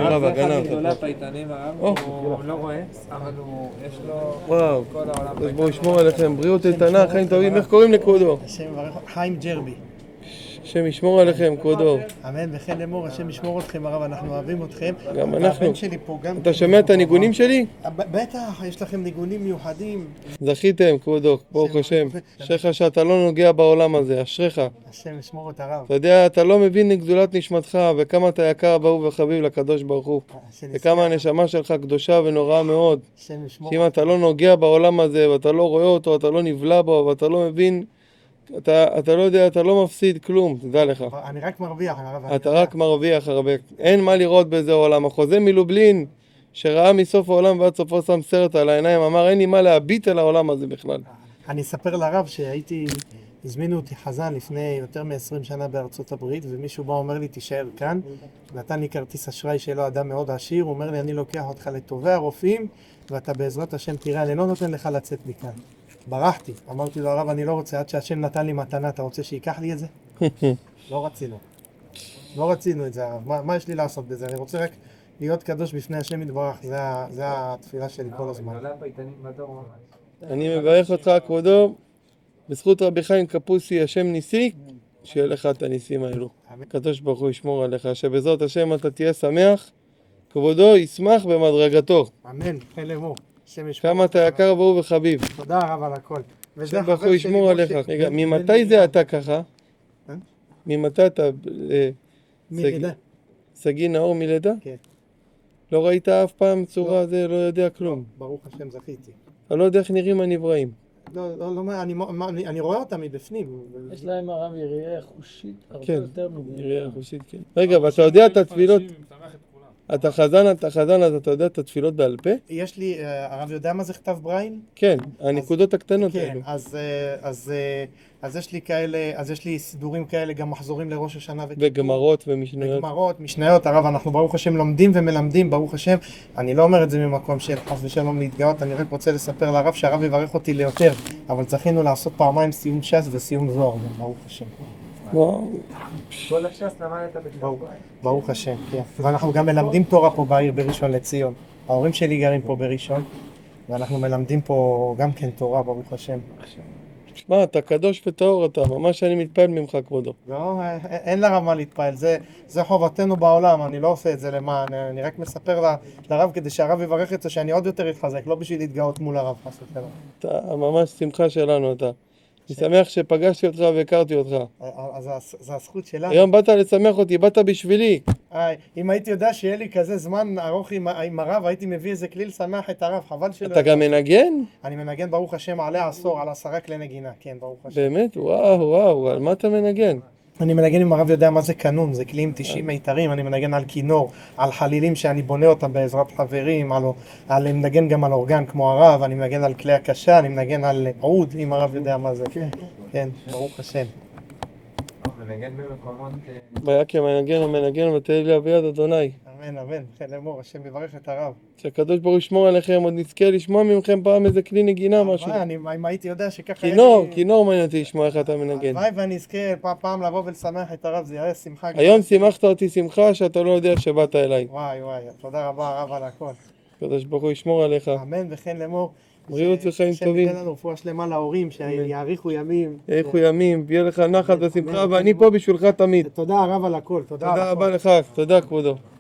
שמירה והגנה. הרב זה אחד מגדולי הפייטנים, הרב, הוא לא רואה, אבל יש לו וואו, כל העולם. אז בואו ישמור עליכם, בריאות איתנה, חיים טובים. איך קוראים לכבודו? השם יברך, חיים ג'רבי. השם ישמור עליכם, כבודו. אמן וכן לאמור, השם ישמור אתכם הרב, אנחנו אוהבים אתכם. גם אנחנו. הבן שלי פה גם... אתה שומע את הניגונים שלי? בטח, יש לכם ניגונים מיוחדים. זכיתם, כבודו, ברוך השם. אשריך שאתה לא נוגע בעולם הזה, אשריך. השם ישמור את הרב. אתה יודע, אתה לא מבין את גדולת נשמתך, וכמה אתה יקר, ברוך וחביב לקדוש ברוך הוא. וכמה הנשמה שלך קדושה ונוראה מאוד. השם ישמור. שאם אתה לא נוגע בעולם הזה, ואתה לא רואה אותו, אתה לא נבלע בו, ואתה לא מבין, אתה לא יודע, אתה לא מפסיד כלום, תדע לך. אני רק מרוויח, הרב. אתה רק מרוויח הרבה. אין מה לראות באיזה עולם. החוזה מלובלין, שראה מסוף העולם ועד סופו שם סרט על העיניים, אמר, אין לי מה להביט על העולם הזה בכלל. אני אספר לרב הזמינו אותי חזן לפני יותר מ-20 שנה בארצות הברית, ומישהו בא אומר לי, תישאר כאן. נתן לי כרטיס אשראי שלו, אדם מאוד עשיר, הוא אומר לי, אני לוקח אותך לטובי הרופאים, ואתה בעזרת השם תראה, אני לא נותן לך לצאת מכאן. ברחתי, אמרתי לו, הרב, אני לא רוצה, עד שהשם נתן לי מתנה, אתה רוצה שיקח לי את זה? לא רצינו את זה, הרב. מה יש לי לעשות בזה? אני רוצה רק להיות קדוש בפני השם יתברך, זה התפילה שלי כל הזמן. גדולי הפייטנים בדור ממש. אני מברך אותך, כבודו, בזכות רבי חיים קפוסי, השם ניסי, שיהיה לך את הניסים האלו. הקדוש ברוך הוא ישמור עליך, שבעזרת השם אתה תהיה שמח, כבודו ישמח במדרגתו. אמן, כן לאמור. כמה אתה יקר ברוך וחביב. תודה רב על הכל. השם ברוך הוא ישמור עליך. רגע, ממתי זה אתה ככה? ממתי אתה... מלידה. סגי נאור מלידה? כן. לא ראית אף פעם צורה זה, לא יודע כלום. ברוך השם זכיתי. אתה לא יודע איך נראים הנבראים. אני רואה אותם מבפנים. יש להם הרב יריעה חושית הרבה כן, יותר יריעה חושית, כן. רגע, ואתה יודע את התפילות? אתה חזן, אז אתה יודע את התפילות בעל פה? יש לי, הרב יודע מה זה כתב ברייל? כן, הנקודות הקטנות כן, האלו. אז יש לי כאלה, אז יש לי סידורים כאלה, גם מחזורים לראש השנה וגמרות ומשניות. וגמרות, משניות, הרב, אנחנו ברוך השם לומדים ומלמדים, ברוך השם. אני לא אומר את זה ממקום של חס ושלום להתגאות, אני רק רוצה לספר לרב שהרב יברך אותי ליותר, אבל צריכינו לעשות פעמיים סיום ש"ס וסיום זוהר, ברוך השם. וואו. כל הש"ס למדת בגלל. ברוך השם, כן. ואנחנו גם מלמדים תורה פה בעיר בראשון לציון. ההורים שלי גרים פה בראשון, ואנחנו מלמדים פה גם כן תורה, ברוך השם. שמע, אתה קדוש וטהור אתה, ממש אני מתפעל ממך, כבודו. לא, אין לרב מה להתפעל, זה חובתנו בעולם, אני לא עושה את זה למען, אני רק מספר לרב כדי שהרב יברך את זה שאני עוד יותר אתחזק, לא בשביל להתגאות מול הרב, חס ושלום. אתה ממש שמחה שלנו, אתה. אני שמח שפגשתי אותך והכרתי אותך. אז זה הזכות שלנו. היום באת לשמח אותי, באת בשבילי. אם הייתי יודע שיהיה לי כזה זמן ארוך עם הרב, הייתי מביא איזה כלי לשמח את הרב, חבל שלא... אתה גם מנגן? אני מנגן ברוך השם עלי עשור, על 10 כלי נגינה, כן, ברוך השם. באמת? וואו, על מה אתה מנגן? אני מנגן עם הרב יודע מה זה קנון, זה כלים 90 מיתרים, אני מנגן על כינור, על חלילים שאני בונה אותם בעזרת חברים, אני מנגן גם על אורגן כמו הרב, אני מנגן על כלי הקשה, אני מנגן על עוד, אם הרב יודע מה זה. כן, ברוך השם. מנגן במקומות... ויקי המנגן ותהי לי אביד אדוני. אמן, אמן, כן לאמור, השם יברך את הרב. שהקדוש ברוך הוא ישמור עליכם, עוד נזכה לשמוע מכם פעם איזה כלי נגינה, משהו. אם הייתי יודע שככה... כינור מעניין אותי לשמוע איך אתה מנגן. הלוואי ואני אזכה פעם לבוא ולשמח את הרב, זה יראה שמחה. היום שימחת אותי שמחה שאתה לא יודע שבאת אליי. וואי, תודה רבה הרב על הכל. הקדוש ברוך הוא ישמור עליך. אמן וכן לאמור. בריאות וחיים טובים. שניתן לנו רפואה שלמה להורים, שיאריכו ימים. יאריכו ימים, ויהיה לך נחת ושמחה, ואני פה בשבילך תמיד. תודה רב על הכל, תודה רבה לך, תודה כבודו.